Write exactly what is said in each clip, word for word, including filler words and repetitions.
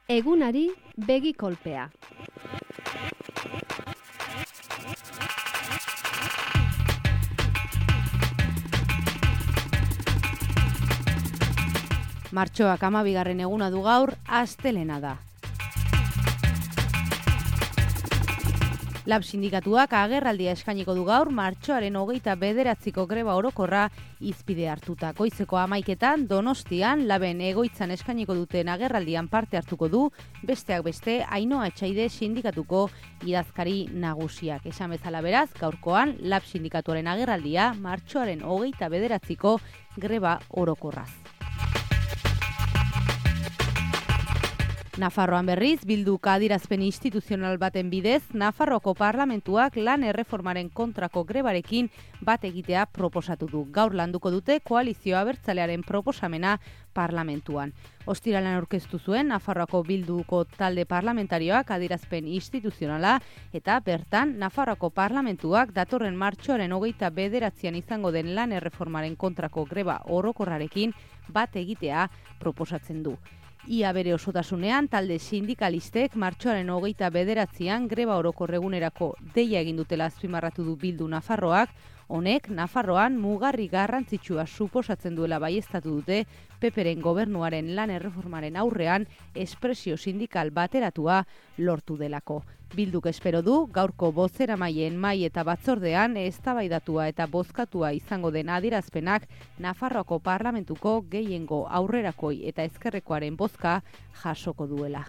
Egunari begi kolpea. Martxoak hamabigarren eguna du gaur, astelena da. Lab sindikatuak agerraldia eskainiko du gaur, martxoaren hogeita bederatziko greba orokorra hizpide hartuta. Goizeko hamaiketan Donostian Laben egoitzan eskainiko duten agerraldian parte hartuko du, besteak beste Ainhoa Etxaide sindikatuko idazkari nagusiak. Esan bezala beraz, gaurkoan Lab sindikatuaren agerraldia martxoaren hogeita bederatziko greba orokorraz. Nafarroan berriz, Bilduk adierazpen instituzional baten bidez, Nafarroako parlamentuak lan erreformaren kontrako grebarekin bat egitea proposatu du. Gaur landuko dute koalizio abertzalearen proposamena parlamentuan. Ostiralan aurkeztu zuen Nafarroako Bilduko talde parlamentarioak adierazpen instituzionala eta bertan Nafarroako parlamentuak datorren martxoaren hogeita bederatzian izango den lan erreformaren kontrako greba orokorrarekin bat egitea proposatzen du. Ia bere osotasunean talde sindikalistek martxoaren hogeita bederatzian greba orokorregunerako deia egin dutela azpimarratu du Bildu Nafarroak, honek Nafarroan mugarri garrantzitsua suposatzen duela baieztatu dute P Pren gobernuaren lan erreformaren aurrean espresio sindikal bateratua lortu delako. Bilduk espero du gaurko bozeramaileen mahai eta batzordean eztabaidatua eta bozkatua izango den adierazpenak Nafarroako parlamentuko gehiengo aurrerakoi eta ezkerrekoaren bozka jasoko duela.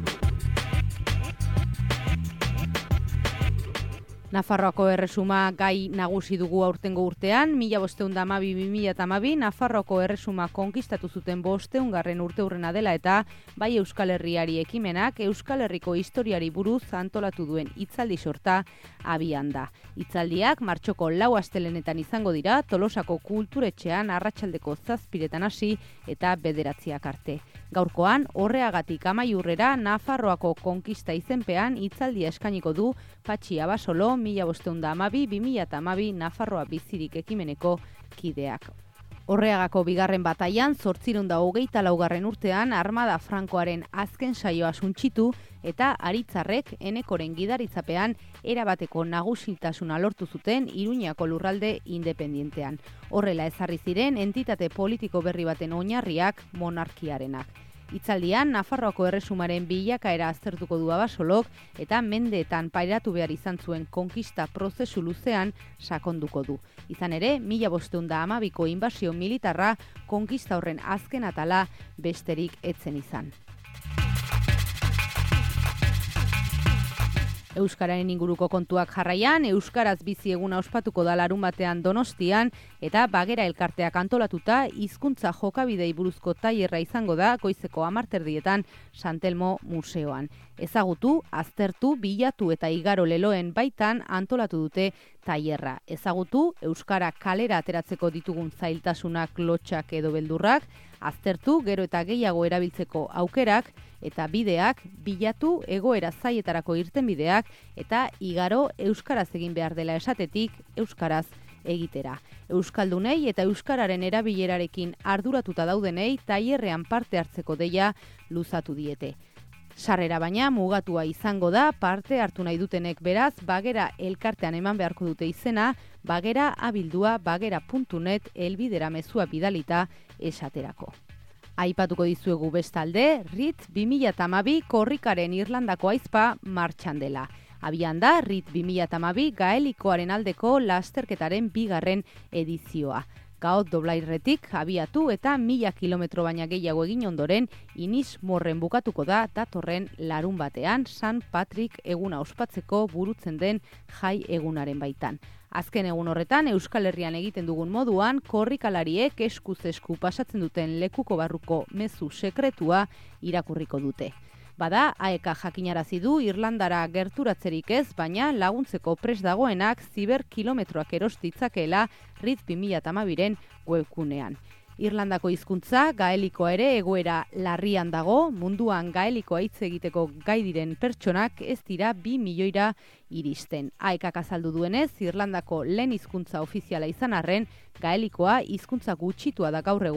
Nafarroako erresuma gai nagusi dugu aurtengo urtean, mila bostehun eta hamabi bi mila hamabi Nafarroako erresuma konkistatu zuten bostehungarren urteurrena dela eta bai Euskal Herriari ekimenak Euskal Herriko historiari buruz antolatu duen hitzaldi sorta abian da. Hitzaldiak martxoko lau astelenetan izango dira, Tolosako kulturetxean arratsaldeko zazpiretan hasi eta bederatziak arte. Gaurkoan, horreagatik amaiurrera Nafarroako konkista izenpean hitzaldia eskainiko du Patxi Abasolo, mila bostehun eta hamabi bi mila hamabi Nafarroa bizirik ekimeneko kideak. Horreagako bigarren bataian, zortziehun eta hogeita laugarren urtean Armada Frankoaren azken saioa suntsitu eta Aritzarrek Enekoren gidaritzapean erabateko nagusitasuna lortu zuten Iruñako lurralde independientean. Horrela ezarri ziren entitate politiko berri baten oinarriak monarkiarenak. Hitzaldian, Nafarroako erresumaren bilakaera aztertuko du Abasolok eta mendeetan pairatu behar izan zuen konkista prozesu luzean sakonduko du. Izan ere, mila bostehun eta hamabiko inbasio militarra konkista horren azken atala besterik etzen izan. Euskararen inguruko kontuak jarraian, Euskaraz bizi eguna ospatuko da larunbatean Donostian eta Bagera elkarteak antolatuta hizkuntza jokabidei buruzko tailerra izango da goizeko hamarterdietan Santelmo museoan. Ezagutu, aztertu, bilatu eta igaro leloen baitan antolatu dute tailerra. Ezagutu, Euskara kalera ateratzeko ditugun zailtasunak, lotxak edo beldurrak, aztertu, gero eta gehiago erabiltzeko aukerak, eta bideak, bilatu, egoera zaietarako irtenbideak, eta igaro euskaraz egin behar dela esatetik, euskaraz egitera. Euskaldunei eta euskararen erabilerarekin arduratuta daudenei tailerrean parte hartzeko deia luzatu diete. Sarrera baina mugatua izango da, parte hartu nahi dutenek beraz, Bagera elkartean eman beharko dute izena, bagera abildua bagera puntu net elbidera mezua bidalita esaterako. Aipatuko dizuegu bestalde, R I T bi mila hamabi korrikaren Irlandako aizpa martxan dela. Abian da, R I T bi mila hamabi gaelikoaren aldeko lasterketaren bigarren edizioa. Gaot doblairretik abiatu eta mila kilometro baina gehiago egin ondoren, Iniz Morren bukatuko da datorren larun batean San Patrick eguna ospatzeko burutzen den jai egunaren baitan. Azken egun horretan, Euskal Herrian egiten dugun moduan, korrikalariek eskuz esku pasatzen duten lekuko barruko mezu sekretua irakurriko dute. Bada, A E K jakinarazi du Irlandara gerturatzerik ez, baina laguntzeko prest dagoenak ziberkilometroak eros ditzakeela R I T bi mila hamabiren webgunean. Irlandako hizkuntza gaelikoa ere egoera larrian dago, munduan gaelikoa hitz egiteko gai diren pertsonak ez dira bi milioira iristen. A E K azaldu duenez, Irlandako lehen hizkuntza ofiziala izan arren, gaelikoa hizkuntza gutxitua da gaur egun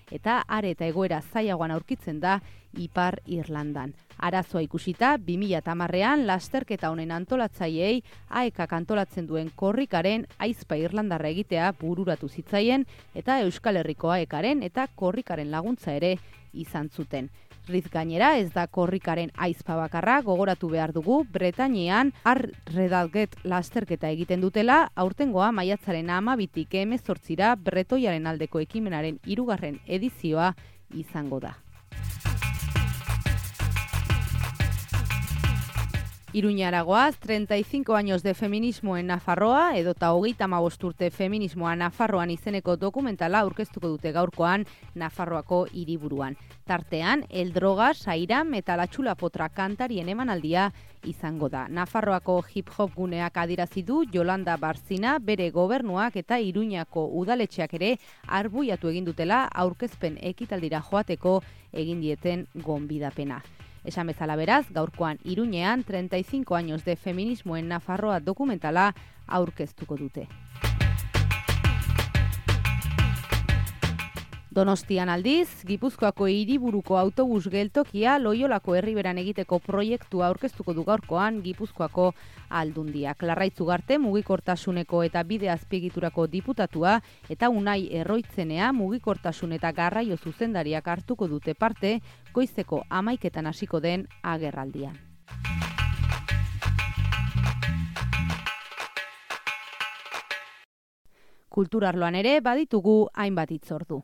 eta are eta egoera zailagoan aurkitzen da Ipar Irlandan. Arazoa ikusita, bi mila hamarrean lasterketa honen antolatzaileei A E K antolatzen duen korrikaren aizpa irlandarra egitea bururatu zitzaien eta Euskal Herriko A E Karen eta korrikaren laguntza ere izan zuten. Riz gainera ez da korrikaren aizpa bakarra, gogoratu behar dugu Bretainean Ar-Redalget lasterketa egiten dutela, aurtengoa maiatzaren hamabitik hemezortzira bretoiaren aldeko ekimenaren hirugarren edizioa izango da. Iruñaragoaz, treinta y cinco años de feminismo en Nafarroa, edota hogeita hamabost urte feminismoa Nafarroan izeneko dokumentala aurkeztuko dute gaurkoan Nafarroako hiriburuan. Tartean, El Droga, Sairam eta La Txula Potra kantarien emanaldia izango da. Nafarroako hip-hop guneak adirazi du Yolanda Barzina bere gobernuak eta Iruñako udaletxeak ere arbuiatu egin dutela aurkezpen ekitaldira joateko egin dieten gonbidapena. Esan bezala beraz, gaurkoan Iruñean treinta y cinco años de feminismo en Nafarroa dokumentala aurkeztuko dute. Donostian aldiz, Gipuzkoako hiriburuko autobus geltokia Loiolako herriberan egiteko proiektua aurkeztuko du gaurkoan Gipuzkoako Aldundiak. Larraitz Ugarte mugikortasuneko eta bide azpiegiturako diputatua eta Unai Erroitzenea mugikortasun eta garraio zuzendariak hartuko dute parte goizeko hamaiketan hasiko den agerraldian. Kulturarloan ere baditugu hainbat hitzordu.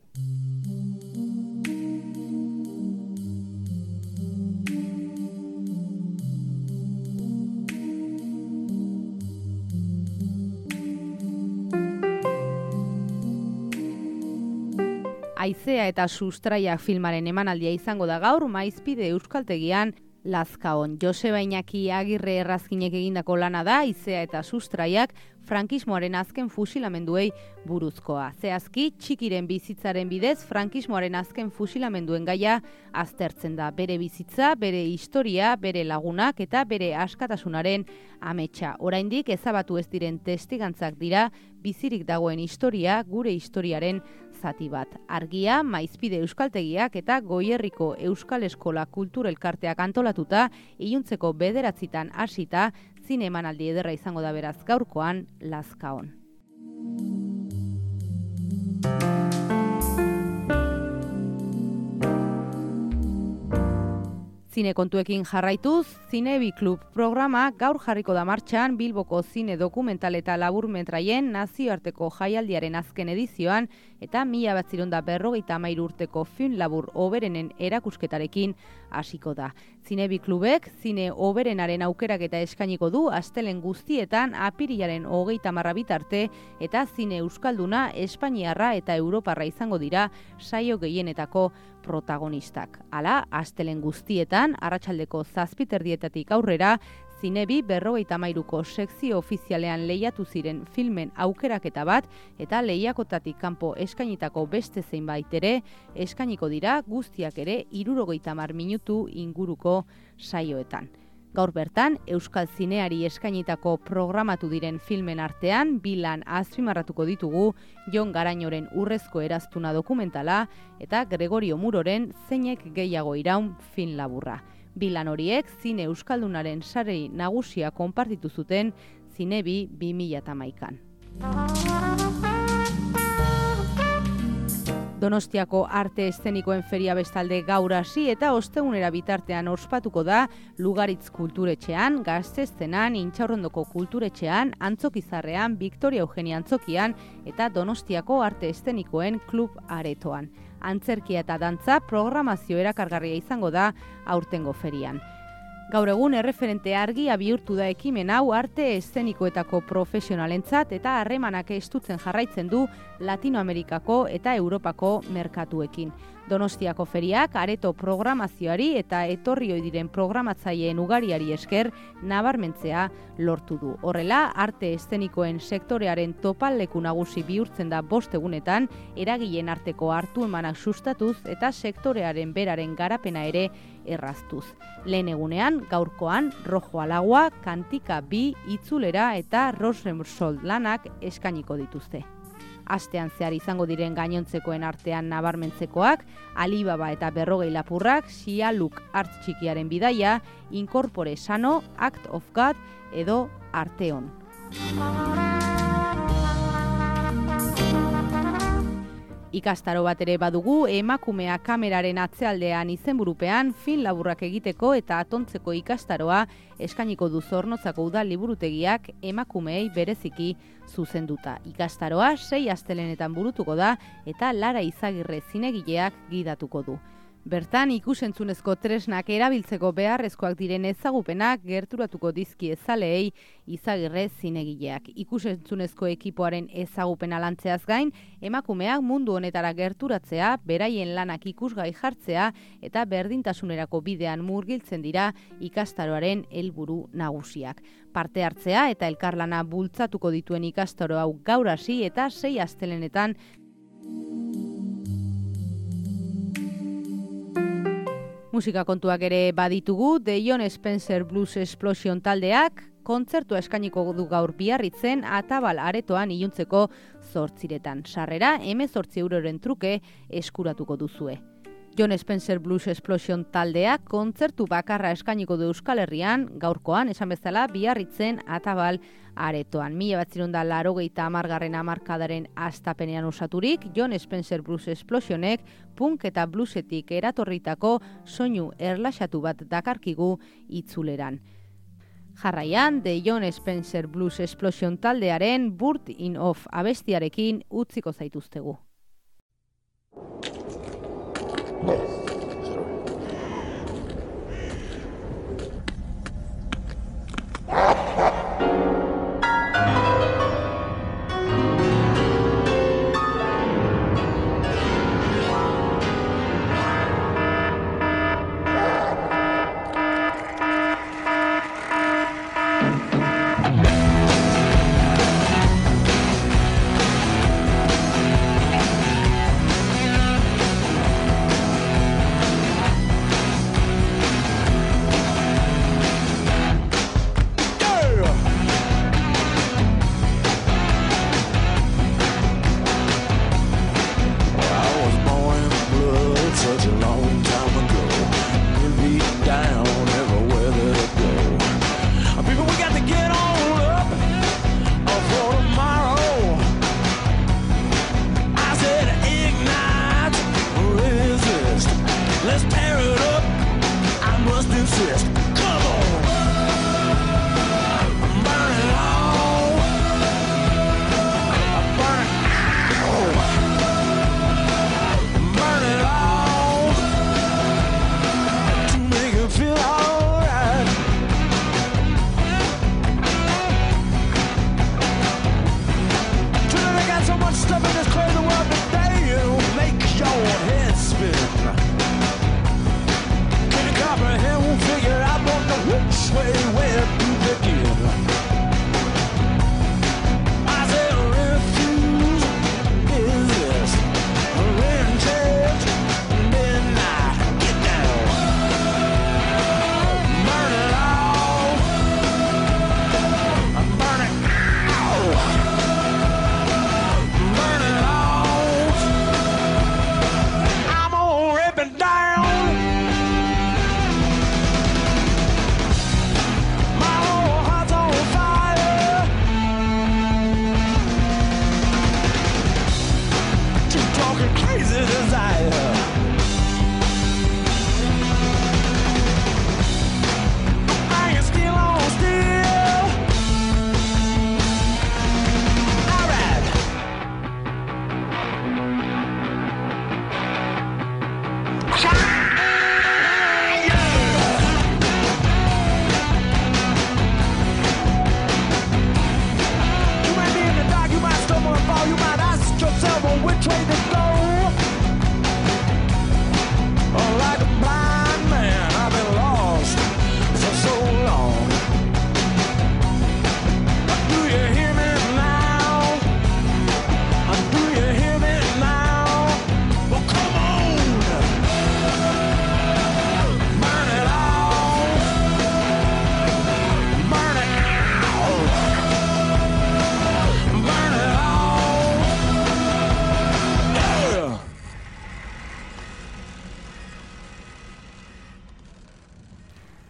Aizea eta Sustraiak filmaren emanaldia izango da gaur Maizpide Euskaltegian Lazkaon. Joseba Iñaki Agirre errazkinek egindako lana da Aizea eta Sustraiak frankismoaren azken fusilamenduei buruzkoa. Zehazki, txikiren bizitzaren bidez frankismoaren azken fusilamenduen gaia aztertzen da. Bere bizitza, bere historia, bere lagunak eta bere askatasunaren ametsa. Oraindik ezabatu ez diren testigantzak dira bizirik dagoen historia, gure historiaren zati bat. Argia, Maizpide Euskaltegiak eta Goierriko Euskal Eskola Kultur Elkarteak antolatuta, iluntzeko bederatzitan hasita, zine emanaldi ederra izango da beraz gaurkoan Lazkaon. Zine kontuekin jarraituz, Zinebi Klub programa gaur jarriko da martxan Bilboko zine dokumental eta laburmetraien nazioarteko jaialdiaren azken edizioan eta mila bederatziehun eta berrogeita hamairu urteko film labur hoberenen erakusketarekin hasiko da. Zinebi Klubek zine hoberenaren aukeraketa eskainiko du astelen guztietan apirilaren hogeita hamar bitarte eta zine euskalduna, espainiarra eta europarra izango dira saio gehienetako protagonistak. Hala, astelen guztietan, arratsaldeko zazpiterdietatik aurrera, Zinebi berrogeita hamairuko sekzio ofizialean lehiatu ziren filmen aukeraketa bat eta lehiakotatik kanpo eskainitako beste zeinbait ere eskainiko dira guztiak ere hirurogeita hamar minutu inguruko saioetan. Gaur bertan, Euskal Zineari eskainitako programatu diren filmen artean, bi lan azpimarratuko ditugu Jon Garañoren Urrezko eraztuna dokumentala eta Gregorio Muroren Zeinek gehiago iraun film laburra. Bi lan horiek zine euskaldunaren sarei nagusia konpartitu zuten Zinebi bi mila hamaikan. Donostiako arte eszenikoen feria bestalde gaur hasi eta ostegunera bitartean ospatuko da Lugaritz kulturetxean, Gazteztenan, Intxaurrondoko kulturetxean, Antzokizarrean, Victoria Eugenia Antzokian eta Donostiako arte eszenikoen klub aretoan. Antzerkia eta dantza programazio erakargarria izango da aurtengo ferian. Gaur egun erreferente argia bihurtu da ekimen hau arte eszenikoetako profesionalentzat eta harremanak estutzen jarraitzen du Latinoamerikako eta Europako merkatuekin. Donostiako feriak areto programazioari eta etorri ohi diren programatzaileen ugariari esker nabarmentzea lortu du. Horrela, arte eszenikoen sektorearen topaleku nagusi bihurtzen da bost egunetan, eragileen arteko hartu emanak sustatuz eta sektorearen beraren garapena ere erraztuz. Lehen egunean, gaurkoan, Rojo Alagua, Kantika bi, Itzulera eta Rosremsold lanak eskainiko dituzte. Astean zehar izango diren gainontzekoen artean nabarmentzekoak, Alibaba eta berrogei lapurrak, Xialuk hartz txikiaren bidaia, Incorpore sano, Act of God edo Arteon. Ikastaro bat ere badugu, emakumea kameraren atzealdean izenburupean film laburrak egiteko eta atontzeko ikastaroa eskainiko du Zornotzako udal liburutegiak emakumeei bereziki zuzenduta. Ikastaroa sei astelenetan burutuko da eta Lara Izagirre zinegileak gidatuko du. Bertan, ikusentzunezko tresnak erabiltzeko beharrezkoak diren ezagupenak gerturatuko dizkie zaleei Izagirre zinegileak. Ikusentzunezko ekipoaren ezagupena lantzeaz gain, emakumeak mundu honetara gerturatzea, beraien lanak ikusgai jartzea eta berdintasunerako bidean murgiltzen dira ikastaroaren helburu nagusiak. Parte hartzea eta elkarlana bultzatuko dituen ikastaro hau gaur hasi eta sei astelenetan musika kontuak ere baditugu, The Jon Spencer Blues Explosion taldeak kontzertua eskainiko du gaur Biarritzen Atabal aretoan iluntzeko zortziretan. Sarrera hemezortzi euroren truke eskuratuko duzue. Jon Spencer Blues Explosion taldeak kontzertu bakarra eskainiko du Euskal Herrian, gaurkoan esan bezala Biarritzen Atabal aretoan. Mila batzirun da laurogeita hamargarren hamarkadaren hastapenean osaturik, Jon Spencer Blues Explosionek punk eta bluesetik eratorritako soinu erlaxatu bat dakarkigu itzuleran. Jarraian, The Jon Spencer Blues Explosion taldearen Bird in Off abestiarekin utziko zaituztegu.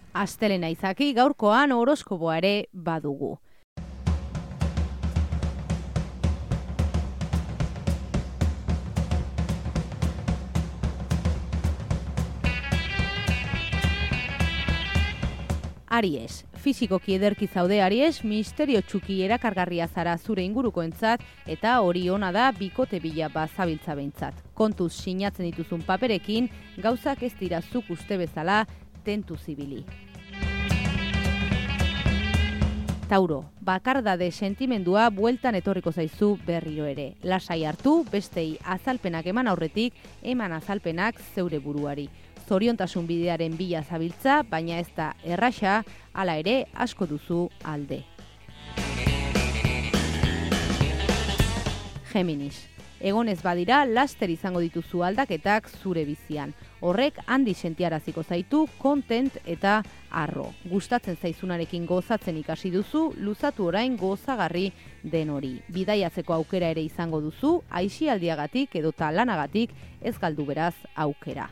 Astelena izaki gaurkoan horoskopoa ere badugu. Aries, fisikoki ederki zaude Aries, misterio txuki erakargarria zara zure ingurukoentzat eta hori ona da bikote bila bazabiltza behintzat. Kontuz sinatzen dituzun paperekin, gauzak ez dira zuk uste bezala tentu zibili. Tauro, bakardade sentimendua bueltan etorriko zaizu berriro ere. Lasai hartu, bestei azalpenak eman aurretik, eman azalpenak zeure buruari. Zoriontasun bidearen bila zabiltza, baina ez da erraxa, hala ere asko duzu alde. Geminis, egonez badira laster izango dituzu aldaketak zure bizian. Horrek handi sentiaraziko zaitu, kontent eta arro. Gustatzen zaizunarekin gozatzen ikasi duzu, luzatu orain gozagarri den hori. Bidaiatzeko aukera ere izango duzu, aisialdiagatik edota lanagatik ez galdu beraz aukera.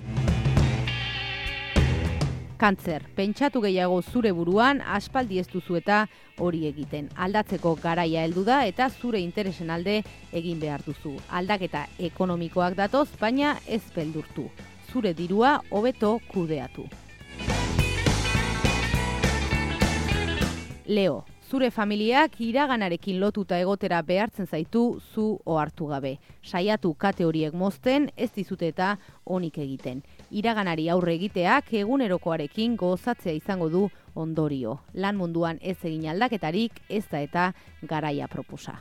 Kantzer, pentsatu gehiago zure buruan, aspaldi ez duzu eta hori egiten. Aldatzeko garaia heldu da eta zure interesen alde egin behar duzu. Aldaketa ekonomikoak datoz, baina ez beldurtu. Zure dirua hobeto kudeatu. Leo, zure familiak iraganarekin lotuta egotera behartzen zaitu zu ohartu gabe. Saiatu kate horiek mozten, ez dizute eta onik egiten. Iraganari aurre egiteak egunerokoarekin gozatzea izango du ondorio. Lan munduan ez egin aldaketarik, ez da eta garaia proposa.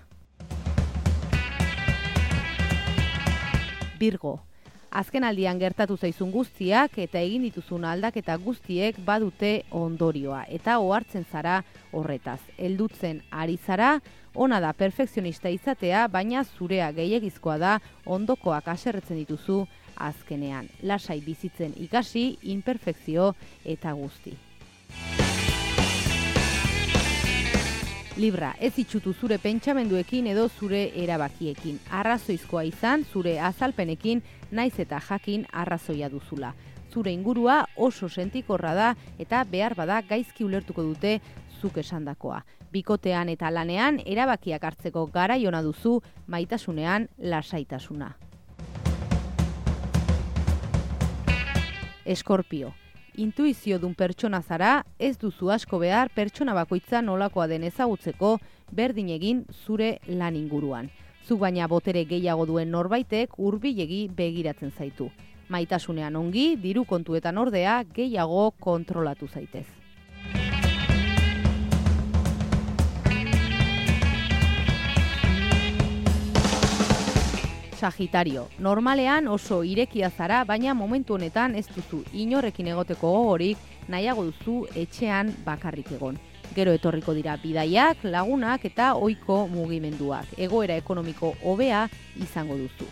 Virgo, azken aldian gertatu zaizun guztiak eta egin dituzun aldaketa guztiek badute ondorioa eta ohartzen zara horretaz. Heldutzen ari zara, ona da perfekzionista izatea, baina zurea gehiegizkoa da ondokoak haserretzen dituzu azkenean. Lasai bizitzen ikasi, imperfekzio eta guzti. Libra, ez itxutu zure pentsamenduekin edo zure erabakiekin. Arrazoizkoa izan, zure azalpenekin, naiz eta jakin arrazoia duzula. Zure ingurua oso sentikorra da eta behar bada gaizki ulertuko dute zuk esandakoa. Bikotean eta lanean erabakiak hartzeko garai ona duzu, maitasunean lasaitasuna. Eskorpio, intuizio dun pertsona zara, ez duzu asko behar pertsona bakoitza nolakoa den ezagutzeko berdin egin zure lan inguruan. Zu baina botere gehiago duen norbaitek hurbilegi begiratzen zaitu. Maitasunean ongi, diru kontuetan ordea gehiago kontrolatu zaitez. Sagitario, normalean oso irekia zara, baina momentu honetan ez duzu inorrekin egoteko gogorik, nahiago duzu etxean bakarrik egon. Gero etorriko dira bidaiak, lagunak eta ohiko mugimenduak. Egoera ekonomiko hobea izango duzu.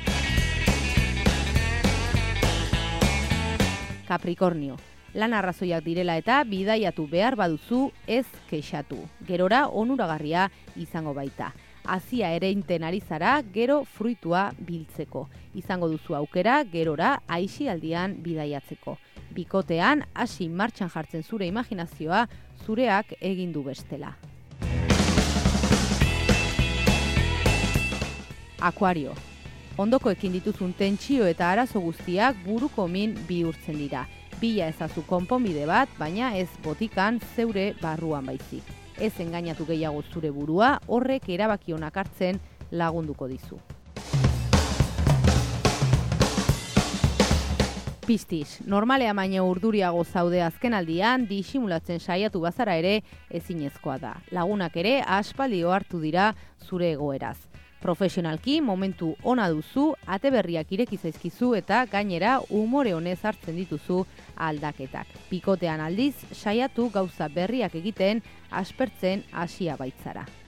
Capricornio, lan arrazoiak direla eta bidaiatu behar baduzu ez kexatu. Gerora onuragarria izango baita. Azia ereinten ari zara, gero fruitua biltzeko. Izango duzu aukera, gerora aisialdian bidaiatzeko. Bikotean, hasi martxan jartzen zure imaginazioa, zureak egin du bestela. Akuario, ondokoekin dituzun tentsio eta arazo guztiak buruko min bihurtzen dira. Bila ezazu konponbide bat, baina ez botikan zeure barruan baizik. Ez engainatu gehiago zure burua, horrek erabaki onak hartzen lagunduko dizu. Piscis, normalean baino urduriago zaude azkenaldian, disimulatzen saiatu bazara ere ezinezkoa da. Lagunak ere aspaldi ohartu dira zure egoeraz. Profesionalki momentu ona duzu, ate berriak ireki zaizkizu eta gainera umore honez hartzen dituzu aldaketak. Bikotean aldiz, saiatu gauza berriak egiten aspertzen hasia baitzara.